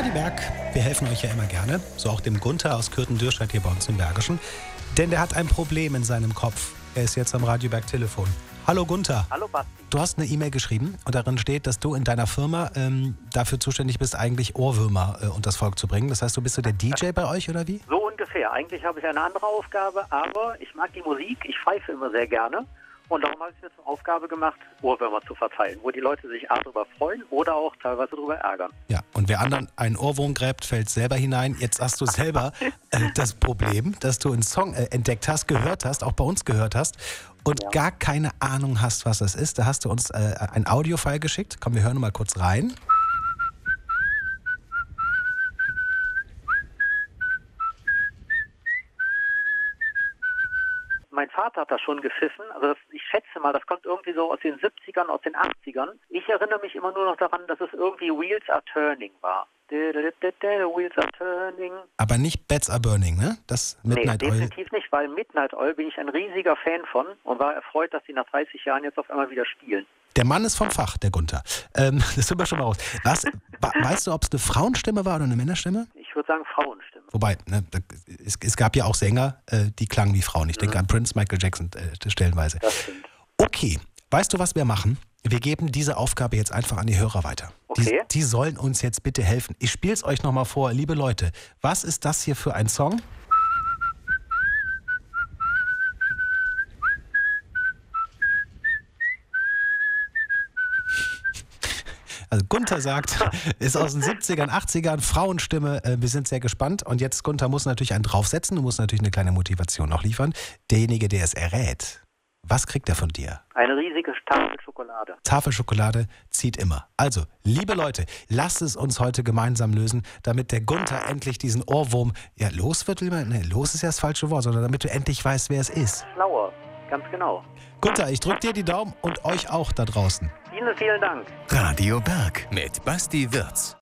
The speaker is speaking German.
Radio Berg. Wir helfen euch ja immer gerne. So auch dem Gunther aus Kürten-Dürstadt hier bei uns im Bergischen. Denn der hat ein Problem in seinem Kopf. Er ist jetzt am Radio Berg Telefon. Hallo Gunther. Hallo Basti. Du hast eine E-Mail geschrieben und darin steht, dass du in deiner Firma dafür zuständig bist, eigentlich Ohrwürmer unters Volk zu bringen. Das heißt, du bist so der DJ bei euch oder wie? So ungefähr. Eigentlich habe ich eine andere Aufgabe, aber ich mag die Musik. Ich pfeife immer sehr gerne. Und darum habe ich mir zur Aufgabe gemacht, Ohrwürmer zu verteilen, wo die Leute sich A darüber freuen oder auch teilweise darüber ärgern. Ja, und wer anderen einen Ohrwurm gräbt, fällt selber hinein. Jetzt hast du selber das Problem, dass du einen Song entdeckt hast, gehört hast, auch bei uns gehört hast und gar keine Ahnung hast, was das ist. Da hast du uns ein Audiofile geschickt. Komm, wir hören mal kurz rein. Mein Vater hat das schon gepfiffen, also ich schätze mal, das kommt irgendwie so aus den 70ern, aus den 80ern. Ich erinnere mich immer nur noch daran, dass es irgendwie Wheels Are Turning war. Wheels Are Turning. Aber nicht Bats Are Burning, ne? Das Midnight Oil. Definitiv nicht, weil Midnight Oil bin ich ein riesiger Fan von und war erfreut, dass sie nach 30 Jahren jetzt auf einmal wieder spielen. Der Mann ist vom Fach, der Gunther. Das sind wir schon mal raus. Weißt du, ob es eine Frauenstimme war oder eine Männerstimme? Ich würde sagen Frauenstimme. Wobei, ne, es gab ja auch Sänger, die klangen wie Frauen. Ich denke an Prince, Michael Jackson stellenweise. Das stimmt. Okay, weißt du, was wir machen? Wir geben diese Aufgabe jetzt einfach an die Hörer weiter. Okay. Die sollen uns jetzt bitte helfen. Ich spiele es euch nochmal vor. Liebe Leute, was ist das hier für ein Song? Also Gunther sagt, ist aus den 70ern, 80ern, Frauenstimme. Wir sind sehr gespannt. Und jetzt, Gunther, muss natürlich einen draufsetzen. Du musst natürlich eine kleine Motivation noch liefern. Derjenige, der es errät, was kriegt er von dir? Eine riesige Tafel Schokolade. Tafel Schokolade zieht immer. Also, liebe Leute, lasst es uns heute gemeinsam lösen, damit der Gunther endlich diesen Ohrwurm los wird. Los ist ja das falsche Wort, sondern damit du endlich weißt, wer es ist. Schlauer, ganz genau. Gunther, ich drücke dir die Daumen und euch auch da draußen. Vielen, vielen Dank. Radio Berg mit Basti Wirz.